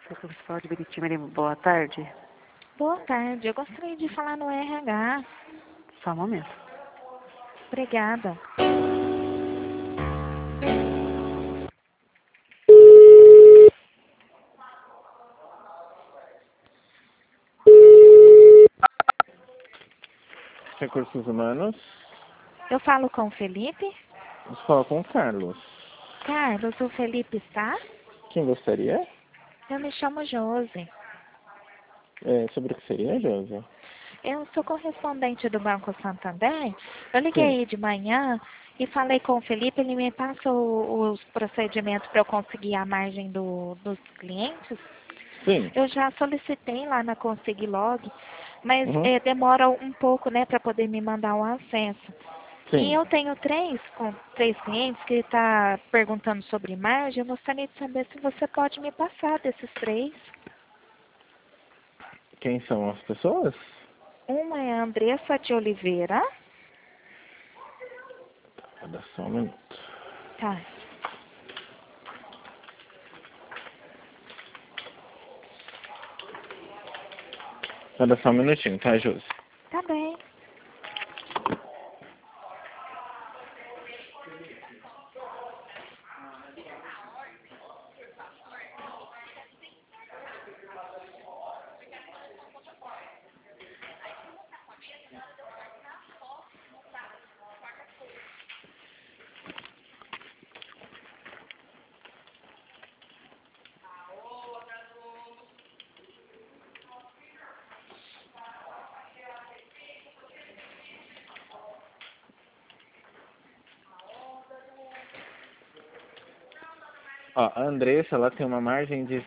Seu principal de Biritiba, boa tarde. Boa tarde, eu gostaria de falar no RH. Só um momento. Obrigada. Recursos Humanos. Eu falo com o Felipe? Você fala com o Carlos. Carlos, o Felipe está? Quem gostaria? Eu me chamo Josi. Sobre o que seria, Josi? Eu sou correspondente do Banco Santander. Eu Sim. liguei de manhã e falei com o Felipe, ele me passa os procedimentos para eu conseguir a margem dos clientes. Sim. Eu já solicitei lá na Conseguilog, mas Uhum. demora um pouco, né, para poder me mandar um acesso. E Sim. eu tenho três clientes que estão perguntando sobre margem. Eu gostaria de saber se você pode me passar desses três. Quem são as pessoas? Uma é a Andressa de Oliveira. Dá só um minuto. Tá. Dá só um minutinho, tá, Josi? Tá bem. Ó, a Andressa, ela tem uma margem de R$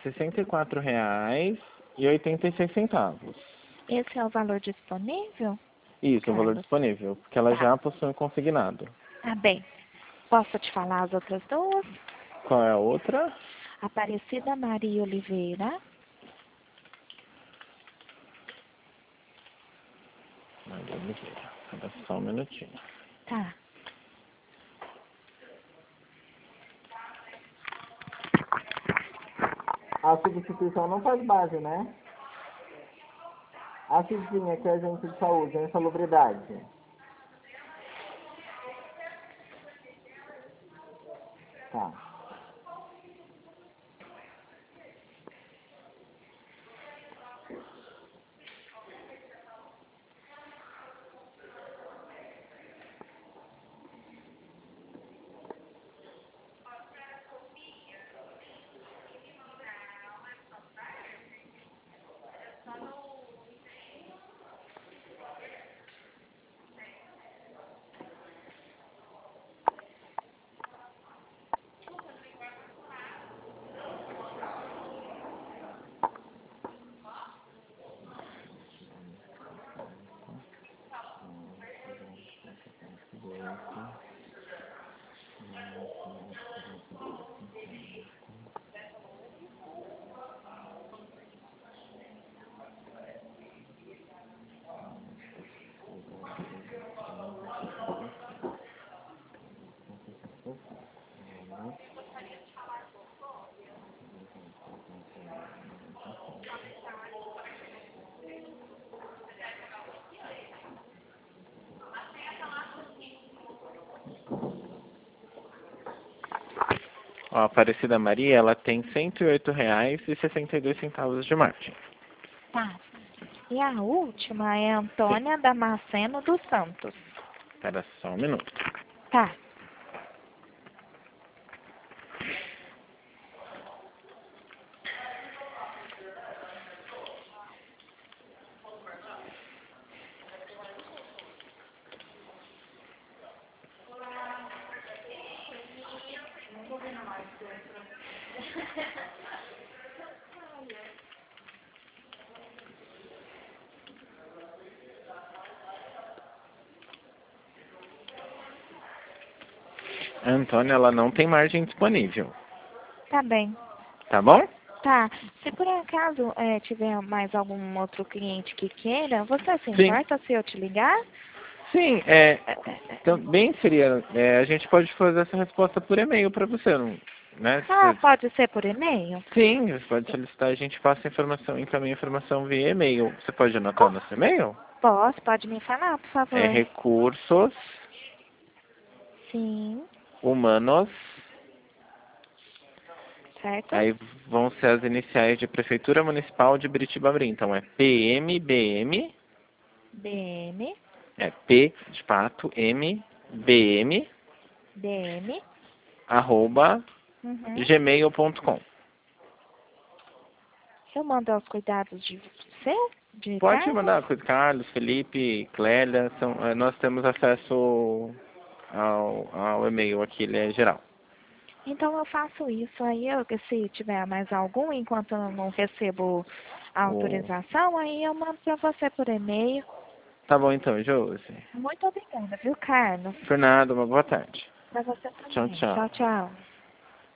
64,86. Esse é o valor disponível? Isso, é o valor Carlos. disponível, porque ela Tá. já possui um consignado. Tá bem. Posso te falar as outras duas? Qual é a outra? Aparecida Maria Oliveira. Maria Oliveira. Dá só um minutinho. Tá. A substituição não faz base, né? A Cidinha, que é agente de saúde, é insalubridade. Tá. Ó, a Aparecida Maria, ela tem R$ 108,62 de margem. Tá. E a última é Antônia Damasceno dos Santos. Espera só um minuto. Tá. A Antônia, ela não tem margem disponível. Tá bem. Tá bom? Tá. Se por acaso tiver mais algum outro cliente que queira, você se Sim. importa se eu te ligar? Sim, também seria... a gente pode fazer essa resposta por e-mail para você, não? né? Ah, pode ser por e-mail? Sim, você pode solicitar, a gente passa a informação, encaminha a informação via e-mail. Você pode anotar o nosso e-mail? Pode me falar, por favor. É recursos Sim, humanos. certo? Aí vão ser as iniciais de Prefeitura Municipal de Biritiba-Mirim. Então é PMBM, BM, é P de pato, MBM, DM. @ Uhum. gmail.com. Eu mando aos cuidados de seu? De Pode Carlos? mandar com Carlos, Felipe, Clélia, nós temos acesso ao e-mail aqui, ele é geral. Então eu faço isso. Aí se tiver mais algum, enquanto eu não recebo a autorização, aí eu mando para você por e-mail. Tá bom então, Josi. Muito obrigada, viu, Carlos? Fernando, uma boa tarde. Para você Tchau, também. tchau. Tchau, tchau.